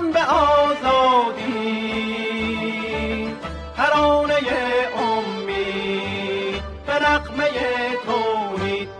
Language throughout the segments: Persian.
زدن به آزادی، ترانه امید به نغمه توحید.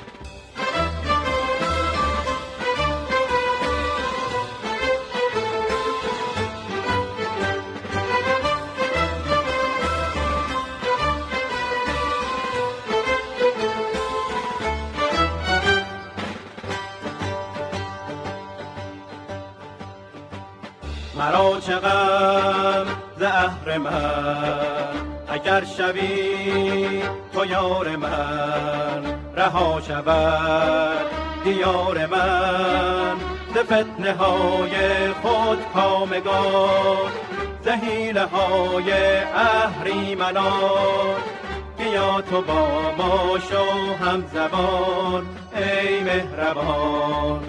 مرا چه غم ز اهرمن، اگر شوی تو یار من، رها شود دیار من ز فتنه های خود کامگان، ز حیله های اهریمنان. بیا تو با ما شو همزبان ای مهربان،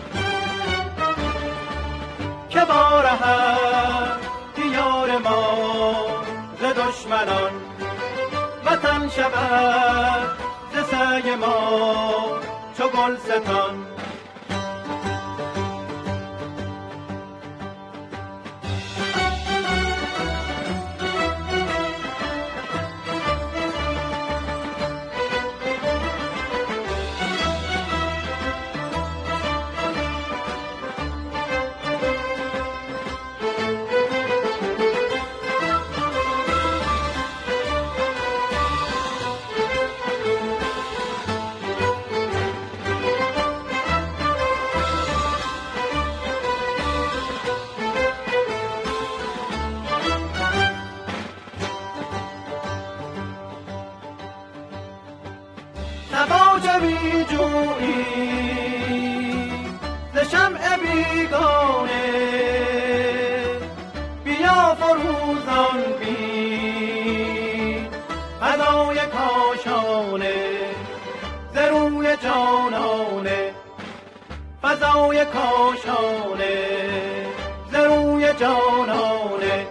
که بارهد دیار ما ز دشمنان، وطن شود ز سعی ما چو گلستان. نباجمی جویی ز شمع بیگانه، بیا فروزان بین فضای کاشانه، ز روی جانانه فضای کاشانه، ز روی جانانه.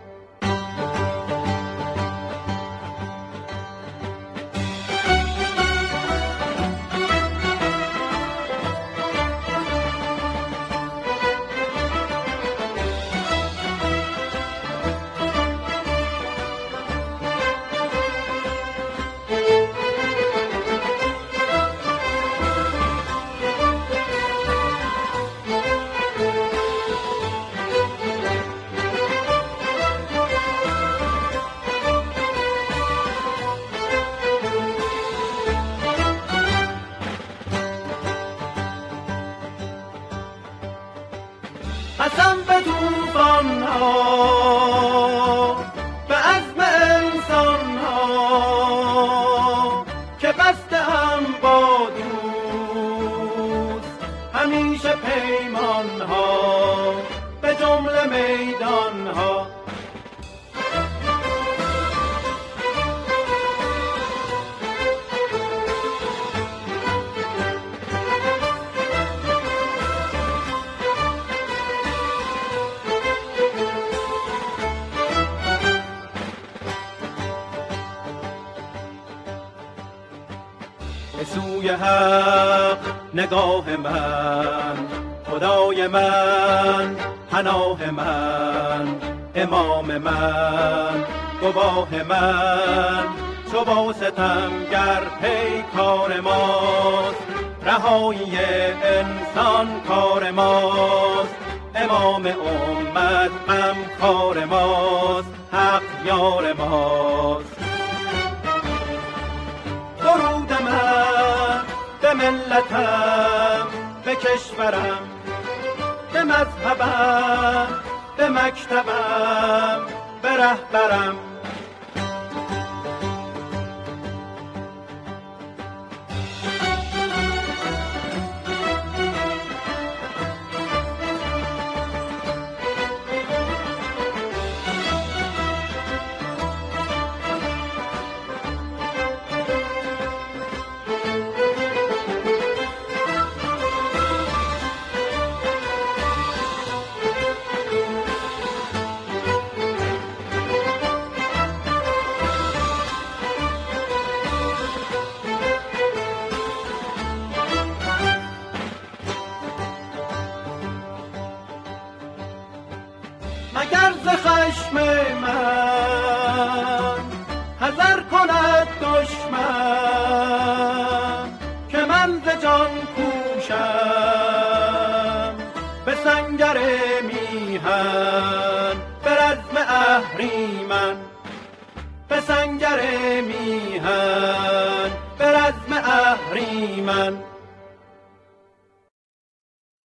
قسم به طوفان ها، به عزم انسان ها، که بسته‌ام با دوست همیشه پیمان ها، به جمله میدان ها. به سوی حق نگاه من، خدای من پناه من، امام من گواه من، چو با ستمگر پیکار ماست، رهایی انسان کار ماست، امام امت غمخوار ماست، حق یار ماست. درود من به ملتم، به کشورم، به مذهبم، به مکتبم، به رهبرم. ز خشم من حذر کند دشمن که من ز جان کوشم به سنگر میهن به رزم اهریمن به سنگر میهن به رزم اهریمن